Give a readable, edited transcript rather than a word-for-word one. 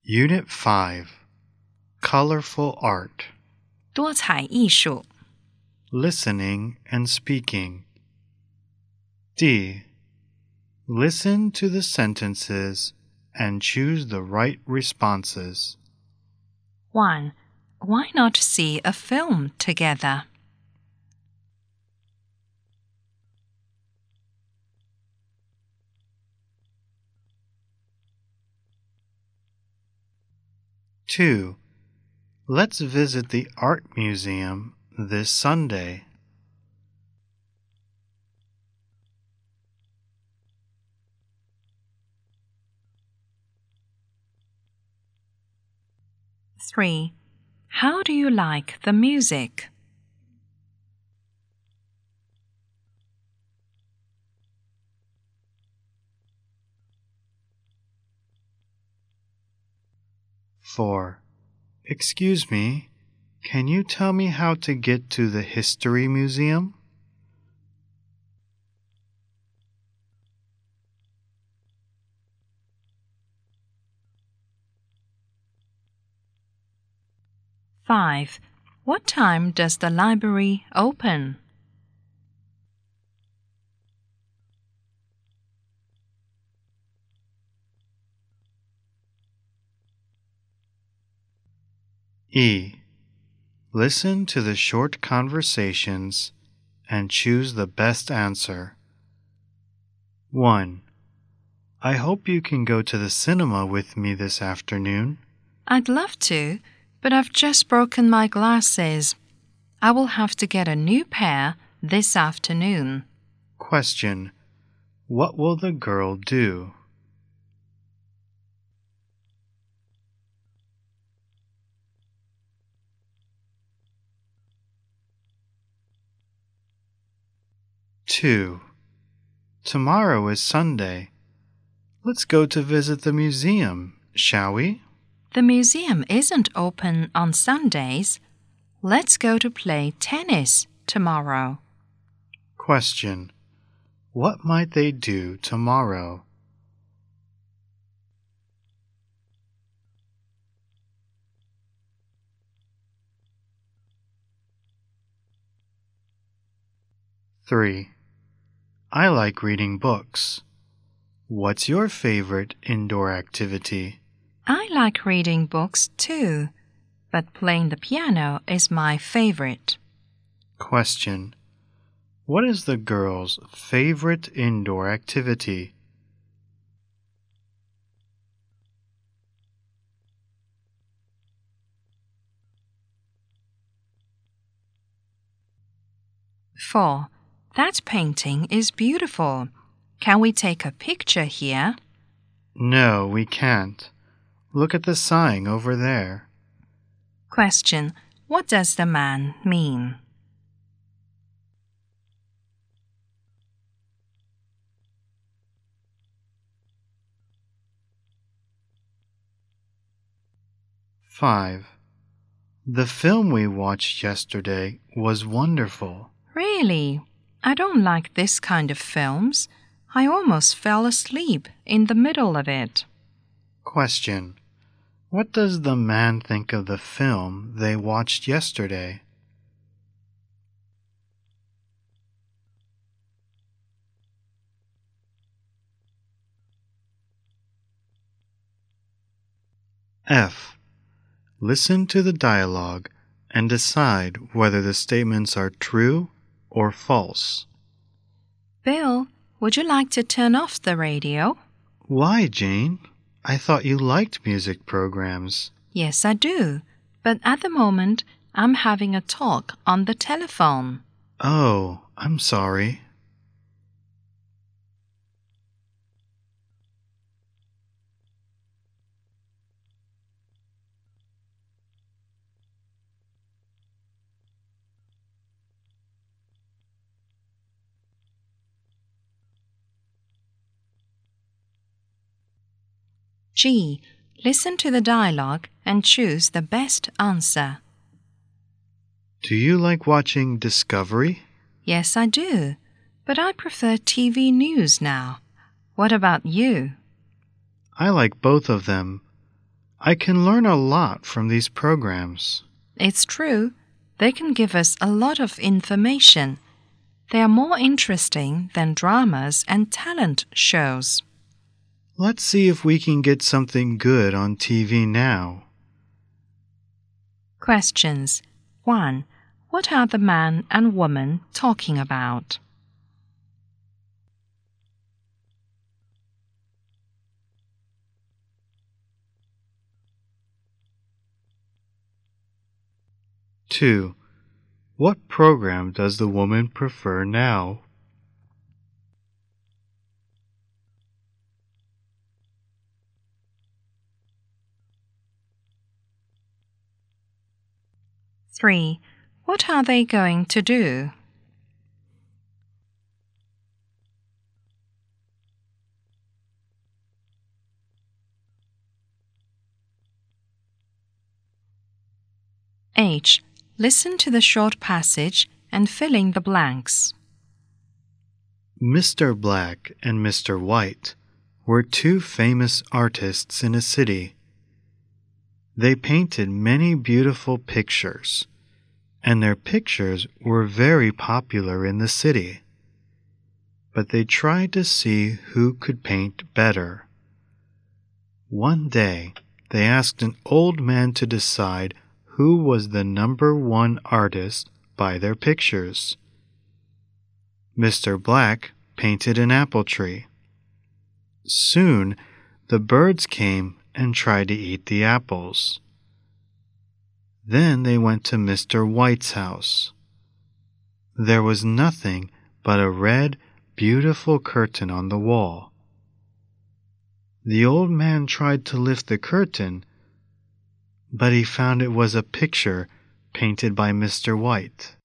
Unit 5 Colorful Art 多彩艺术 Listening and Speaking D. Listen to the sentences and choose the right responses. 1. Why not see a film together? Two. Let's visit the art museum this Sunday. 3. How do you like the music? 4. Excuse me, can you tell me how to get to the History Museum? 5. What time does the library open? 'E. Listen to the short conversations and choose the best answer. 1. I hope you can go to the cinema with me this afternoon. I'd love to, but I've just broken my glasses. I will have to get a new pair this afternoon. Question. What will the girl do? 2. Tomorrow is Sunday. Let's go to visit the museum, shall we? The museum isn't open on Sundays. Let's go to play tennis tomorrow. Question. What might they do tomorrow? 3. I like reading books. What's your favorite indoor activity? I like reading books too, but playing the piano is my favorite. Question. What is the girl's favorite indoor activity? 4. That painting is beautiful. Can we take a picture here? No, we can't. Look at the sign over there. Question. What does the man mean? 5. The film we watched yesterday was wonderful. Really? I don't like this kind of films. I almost fell asleep in the middle of it. Question. What does the man think of the film they watched yesterday? 'F. Listen to the dialogue and decide whether the statements are true or false. Bill, would you like to turn off the radio? Why, Jane? I thought you liked music programs. Yes, I do. But at the moment, I'm having a talk on the telephone. Oh, I'm sorry. G. Listen to the dialogue and choose the best answer. Do you like watching Discovery? Yes, I do. But I prefer TV news now. What about you? I like both of them. I can learn a lot from these programs. It's true. They can give us a lot of information. They are more interesting than dramas and talent shows. Let's see if we can get something good on TV now. Questions. 1. What are the man and woman talking about? Two. What program does the woman prefer now? Three. What are they going to do? H. Listen to the short passage and fill in the blanks. Mr. Black and Mr. White were two famous artists in a city. They painted many beautiful pictures, and their pictures were very popular in the city. But they tried to see who could paint better. One day, they asked an old man to decide who was the #1 artist by their pictures. Mr. Black painted an apple tree. Soon, the birds came and tried to eat the apples. Then they went to Mr. White's house. There was nothing but a red, beautiful curtain on the wall. The old man tried to lift the curtain, but he found it was a picture painted by Mr. White.